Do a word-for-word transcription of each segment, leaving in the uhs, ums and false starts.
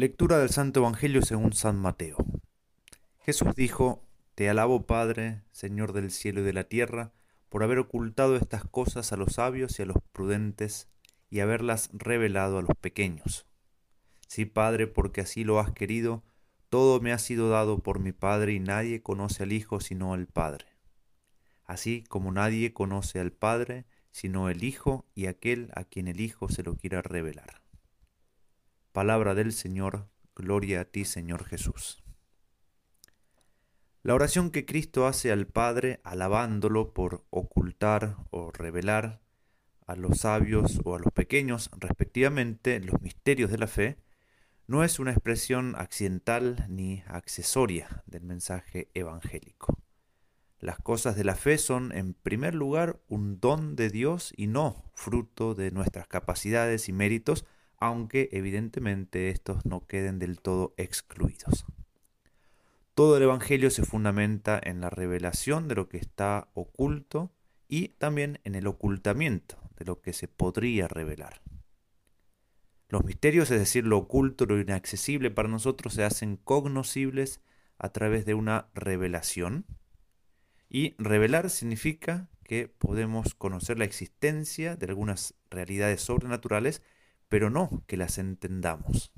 Lectura del Santo Evangelio según San Mateo. Jesús dijo: Te alabo, Padre, Señor del cielo y de la tierra, por haber ocultado estas cosas a los sabios y a los prudentes, y haberlas revelado a los pequeños. Sí, Padre, porque así lo has querido. Todo me ha sido dado por mi Padre, y nadie conoce al Hijo sino el Padre. Así como nadie conoce al Padre sino el Hijo y aquel a quien el Hijo se lo quiera revelar. Palabra del Señor, gloria a ti, Señor Jesús. La oración que Cristo hace al Padre, alabándolo por ocultar o revelar a los sabios o a los pequeños, respectivamente, los misterios de la fe, no es una expresión accidental ni accesoria del mensaje evangélico. Las cosas de la fe son, en primer lugar, un don de Dios y no fruto de nuestras capacidades y méritos, aunque evidentemente estos no queden del todo excluidos. Todo el Evangelio se fundamenta en la revelación de lo que está oculto y también en el ocultamiento de lo que se podría revelar. Los misterios, es decir, lo oculto, lo inaccesible para nosotros, se hacen cognoscibles a través de una revelación. Y revelar significa que podemos conocer la existencia de algunas realidades sobrenaturales, pero no que las entendamos.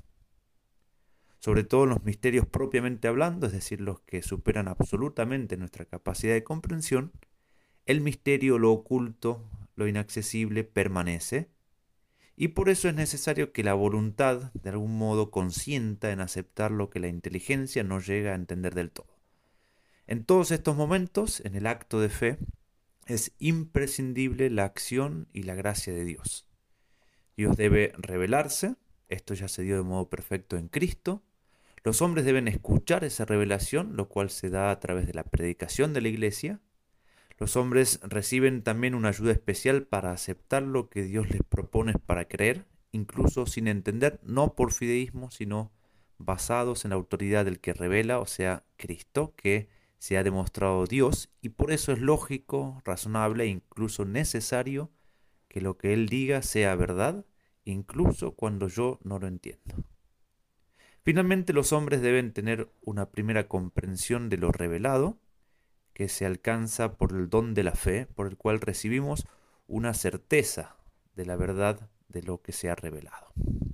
Sobre todo los misterios propiamente hablando, es decir, los que superan absolutamente nuestra capacidad de comprensión, el misterio, lo oculto, lo inaccesible permanece, y por eso es necesario que la voluntad de algún modo consienta en aceptar lo que la inteligencia no llega a entender del todo. En todos estos momentos, en el acto de fe, es imprescindible la acción y la gracia de Dios. Dios debe revelarse, esto ya se dio de modo perfecto en Cristo. Los hombres deben escuchar esa revelación, lo cual se da a través de la predicación de la Iglesia. Los hombres reciben también una ayuda especial para aceptar lo que Dios les propone para creer, incluso sin entender, no por fideísmo, sino basados en la autoridad del que revela, o sea, Cristo, que se ha demostrado Dios, y por eso es lógico, razonable e incluso necesario que lo que Él diga sea verdad, incluso cuando yo no lo entiendo. Finalmente, los hombres deben tener una primera comprensión de lo revelado, que se alcanza por el don de la fe, por el cual recibimos una certeza de la verdad de lo que se ha revelado.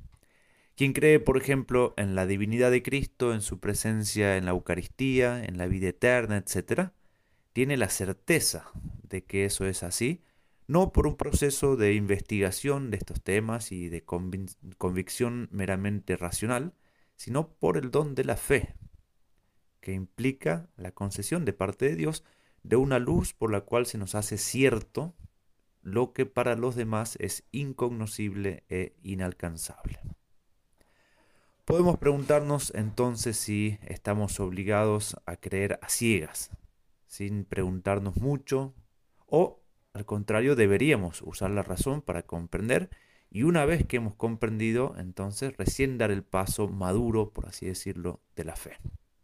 Quien cree, por ejemplo, en la divinidad de Cristo, en su presencia en la Eucaristía, en la vida eterna, etcétera, tiene la certeza de que eso es así, no por un proceso de investigación de estos temas y de convic- convicción meramente racional, sino por el don de la fe, que implica la concesión de parte de Dios de una luz por la cual se nos hace cierto lo que para los demás es incognoscible e inalcanzable. Podemos preguntarnos entonces si estamos obligados a creer a ciegas, sin preguntarnos mucho, o al contrario deberíamos usar la razón para comprender, y una vez que hemos comprendido, entonces recién dar el paso maduro, por así decirlo, de la fe.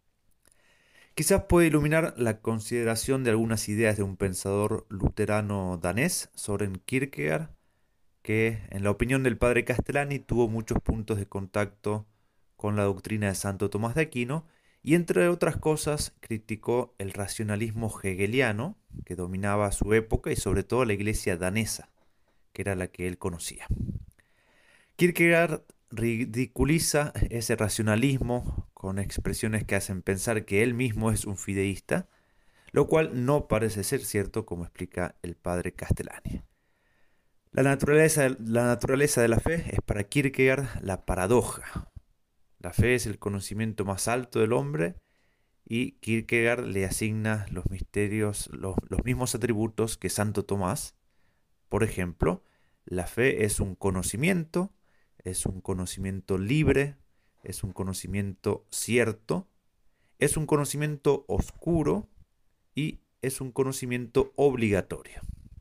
Quizás puede iluminar la consideración de algunas ideas de un pensador luterano danés, Søren Kierkegaard, que en la opinión del padre Castellani tuvo muchos puntos de contacto con la doctrina de Santo Tomás de Aquino y entre otras cosas criticó el racionalismo hegeliano que dominaba su época y sobre todo la iglesia danesa, que era la que él conocía. Kierkegaard ridiculiza ese racionalismo con expresiones que hacen pensar que él mismo es un fideísta, lo cual no parece ser cierto, como explica el padre Castellani. La naturaleza, la naturaleza de la fe es para Kierkegaard la paradoja. La fe es el conocimiento más alto del hombre y Kierkegaard le asigna los misterios, los, los mismos atributos que Santo Tomás. Por ejemplo, la fe es un conocimiento, es un conocimiento libre, es un conocimiento cierto, es un conocimiento oscuro y es un conocimiento obligatorio.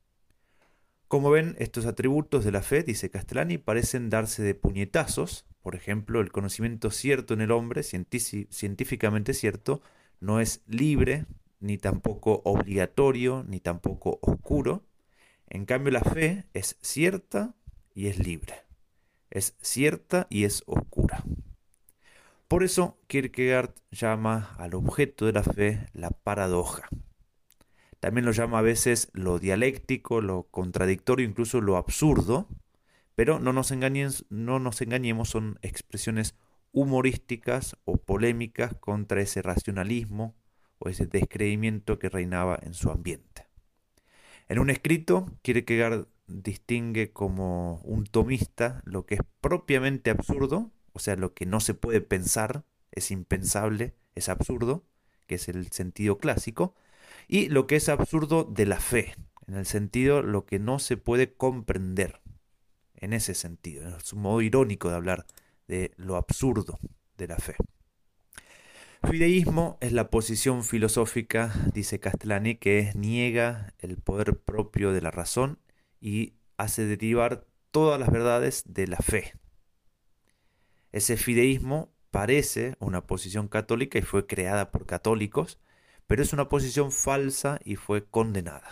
Como ven, estos atributos de la fe, dice Castellani, parecen darse de puñetazos. Por ejemplo, el conocimiento cierto en el hombre, científicamente cierto, no es libre, ni tampoco obligatorio, ni tampoco oscuro. En cambio, la fe es cierta y es libre. Es cierta y es oscura. Por eso Kierkegaard llama al objeto de la fe la paradoja. También lo llama a veces lo dialéctico, lo contradictorio, incluso lo absurdo, pero no nos engañemos, no nos engañemos, son expresiones humorísticas o polémicas contra ese racionalismo o ese descreimiento que reinaba en su ambiente. En un escrito, Kierkegaard distingue como un tomista lo que es propiamente absurdo, o sea, lo que no se puede pensar, es impensable, es absurdo, que es el sentido clásico, y lo que es absurdo de la fe, en el sentido lo que no se puede comprender, en ese sentido. Es un modo irónico de hablar de lo absurdo de la fe. Fideísmo es la posición filosófica, dice Castellani, que niega el poder propio de la razón y hace derivar todas las verdades de la fe. Ese fideísmo parece una posición católica y fue creada por católicos, pero es una posición falsa y fue condenada.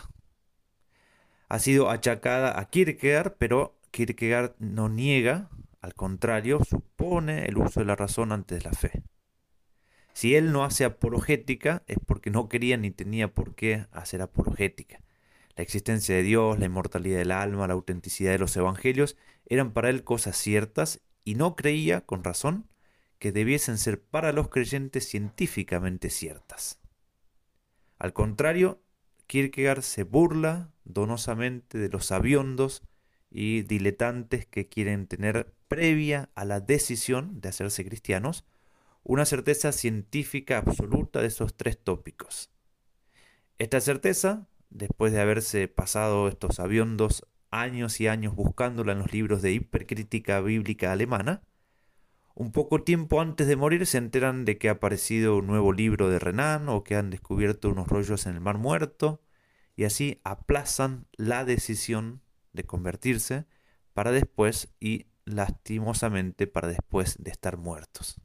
Ha sido achacada a Kierkegaard, pero Kierkegaard no niega, al contrario, supone el uso de la razón antes de la fe. Si él no hace apologética es porque no quería ni tenía por qué hacer apologética. La existencia de Dios, la inmortalidad del alma, la autenticidad de los evangelios eran para él cosas ciertas y no creía, con razón, que debiesen ser para los creyentes científicamente ciertas. Al contrario, Kierkegaard se burla donosamente de los sabiondos y diletantes que quieren tener previa a la decisión de hacerse cristianos una certeza científica absoluta de esos tres tópicos. Esta certeza, después de haberse pasado estos sabiondos años y años buscándola en los libros de hipercrítica bíblica alemana, un poco tiempo antes de morir se enteran de que ha aparecido un nuevo libro de Renan o que han descubierto unos rollos en el Mar Muerto, y así aplazan la decisión de convertirse para después y lastimosamente para después de estar muertos.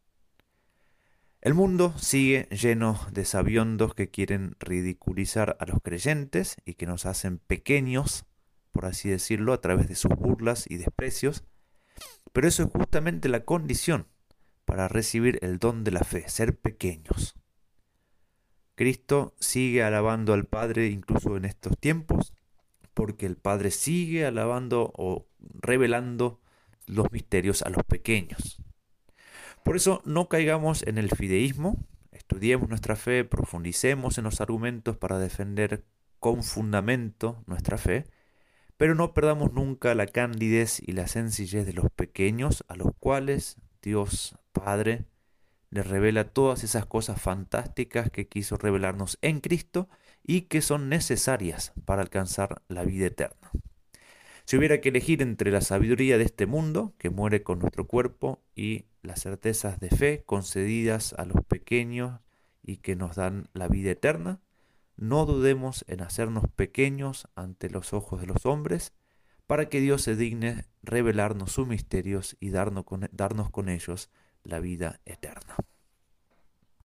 El mundo sigue lleno de sabiondos que quieren ridiculizar a los creyentes y que nos hacen pequeños, por así decirlo, a través de sus burlas y desprecios, pero eso es justamente la condición para recibir el don de la fe, ser pequeños. Cristo sigue alabando al Padre incluso en estos tiempos, porque el Padre sigue alabando o revelando los misterios a los pequeños. Por eso no caigamos en el fideísmo, estudiemos nuestra fe, profundicemos en los argumentos para defender con fundamento nuestra fe, pero no perdamos nunca la candidez y la sencillez de los pequeños a los cuales Dios Padre les revela todas esas cosas fantásticas que quiso revelarnos en Cristo y que son necesarias para alcanzar la vida eterna. Si hubiera que elegir entre la sabiduría de este mundo, que muere con nuestro cuerpo, y las certezas de fe concedidas a los pequeños y que nos dan la vida eterna, no dudemos en hacernos pequeños ante los ojos de los hombres, para que Dios se digne revelarnos sus misterios y darnos con, darnos con ellos la vida eterna.